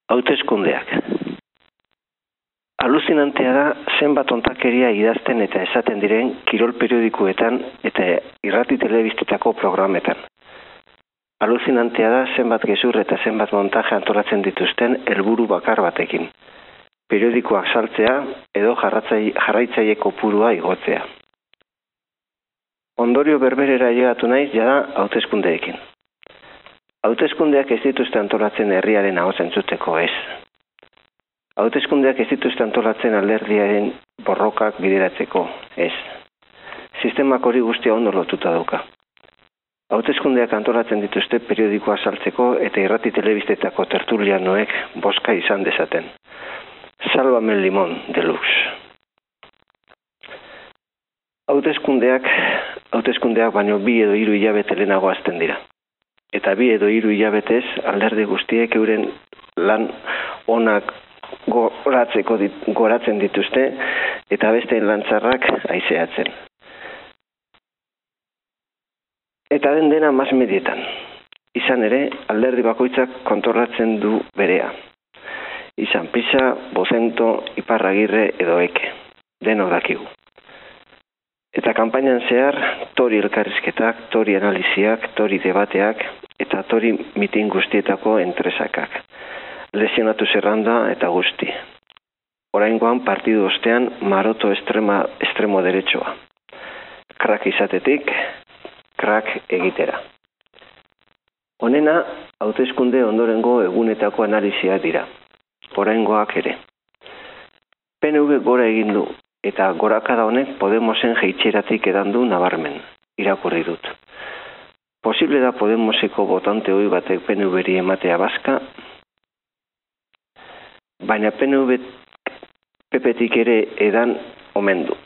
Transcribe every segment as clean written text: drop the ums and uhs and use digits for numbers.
Hauteskundeak. Aluzinantea da zenbat ontakeria idazten eta esaten diren kirol periodikoetan eta irrati telebistetako programetan. Aluzinantea da zenbat gezur eta zenbat montaje antolatzen dituzten helburu bakar batekin. Periodikoak saltzea edo jarraitzaile kopurua igotzea. Ondorio berberera llegatu naiz jada hauteskundeekin. Hauteskundeak ez dituzte antolatzen herriaren ahots entzuteko, ez. Hauteskundeak ez dituzte antolatzen alderdiaren borrokak bideratzeko, ez. Sistemak hori guztia ondo lotuta dauka. Hauteskundeak antolatzen dituzte periodikoa saltzeko eta irrati telebistetako tertulianoek boska izan dezaten. Sálvame el limón, deluxe. Hauteskundeak baino 2 edo 3 hilabete lehenago hasten dira. Eta 2 edo 3 hilabetez alderdi guztiek euren lan onak goratzen dituzte eta besteen lantzarrak haizeatzen. Eta dena mas medietan. Izan ere, alderdi bakoitzak kontrolatzen du berea. Izan Pisa, Bozento, Iparragirre edo Eke. Denok dakigu. Eta kanpainan zehar, tori elkarrizketak, tori analiziak, tori debateak eta tori mitin guztietako entresakak. Lesionatu zerranda eta guzti. Oraingoan partidu ostean maroto estremo derechoa. Krak izatetik, krak egitera. Honena, hauteskunde ondorengo egunetako analizia dira. Oraingoak ere. PNV gora egin du. Eta gorakada honek Podemosen jeitxeratik edan du nabarmen, irakurri dut. Posible da Podemoseko botante hoi batek PNV-ri ematea bazka, baina PNV PP-tik ere edan omen du.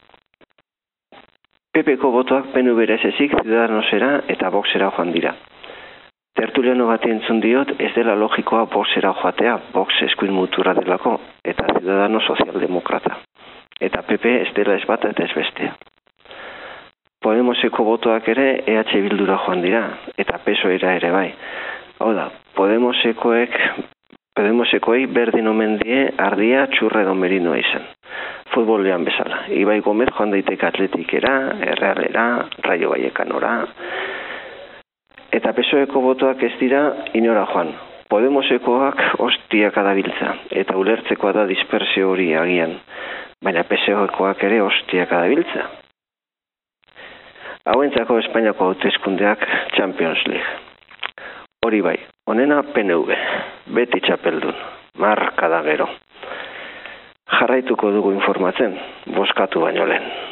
PP-ko botoak PNV-ra ez ezik Ciudadanosera eta Voxera joan dira. Tertuliano bati entzun diot ez dela logikoa Voxera joatea, Vox eskuin muturra delako, eta Ciudadano sozialdemokrata. Eta PP ez dela ez bata eta ez bestea. Podemoseko botoak ere EH Bildura joan dira, eta PSOE-ra ere bai. Hau da, Podemosekoei berdin omen die ardia txurra edo merinoa izan. Futbolean bezala. Ibai Gomez joan daiteke Atletikera, Errealera, Rayo Vallecanora. Eta PSOE-ko botoak ez dira inora joan. Podemosekoak hostiak adabiltza, eta ulertzekoa da dispersio hori agian. Baina PSOE-koak ere hostiak adabiltza. Hauentzako Espainiako hauteskundeak Champions League. Hori bai, honena PNV, beti txapeldun, marka da gero. Jarraituko dugu informatzen, bozkatu baino lehen.